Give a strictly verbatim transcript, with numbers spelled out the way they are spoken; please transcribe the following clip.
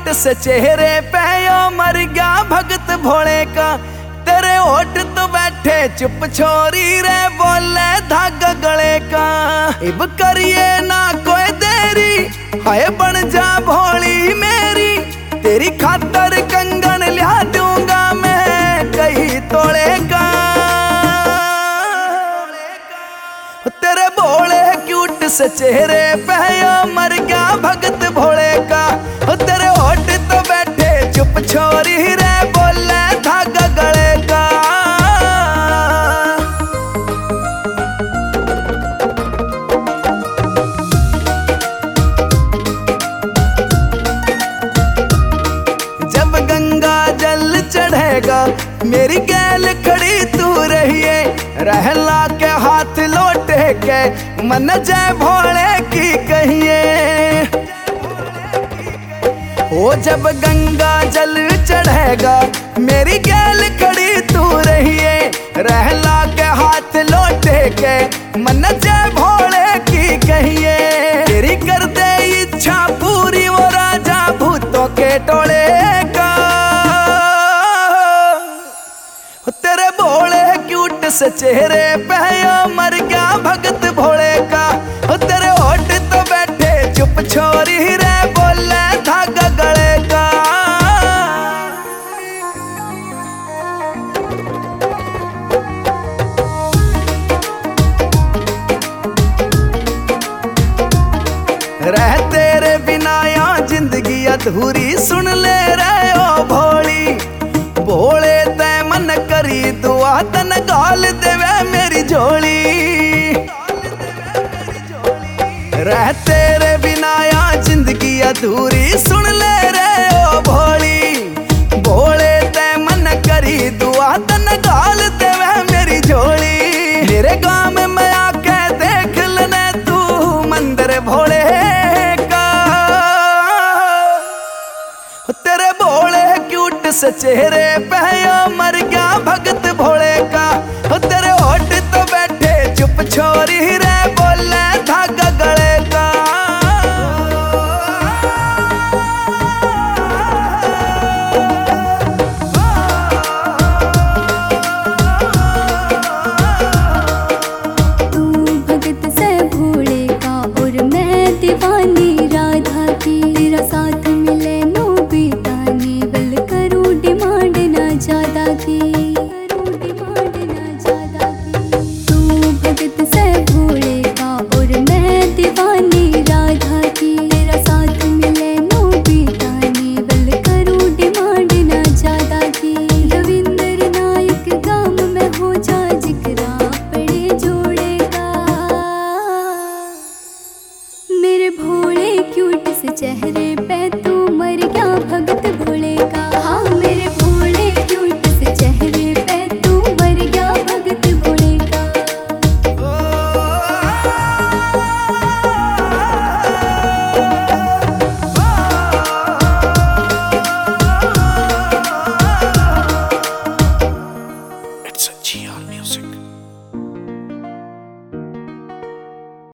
से चेहरे पे यो मर गया भगत भोले का। तेरे ओठ तो बैठे चुप छोरी रे बोले धागा गले का। इब करिए ना कोई देरी हाय बन जा भोली मेरी। तेरी खातर कंगन लिया दूंगा मैं कई तोड़े का। तेरे भोले क्यूट से चेहरे पे यो मर गया भगत भोले का। तेरे होठ तो बैठे चुप छोरी रे बोले धागा गले का। जब गंगा जल चढ़ेगा मेरी गैल खड़ी तू रहिए। रहला के हाथ लोटे के मन जय भोले की कहिए। ओ जब गंगा जल चढ़ेगा मेरी गैल खड़ी तू रहिए। रहला के हाथ लोटे के मन जय भोले की कहिए। तेरी कर दे इच्छा पूरी वो राजा भूतों के टोले का। तेरे भोले क्यूट से चेहरे पे यो मर गया भगत भोले का। तेरे होठ तो बैठे चुप छोरी रे बोले धागा गले का। रह तेरे बिना या जिंदगी अधूरी सुन ले रे ओ भोली। भोले ते मन करी दुआ तन गाल देवे मेरी झोली। रह तेरे बिना या जिंदगी अधूरी सुन ले रे ओ भोली। भोले ते मन करी दुआ तन गाल देवे मेरी झोली। मेरे गांव में आके देख लेने तू मंदिर भोले का। तेरे भोले क्यूट से चेहरे पे यो मर गया भगत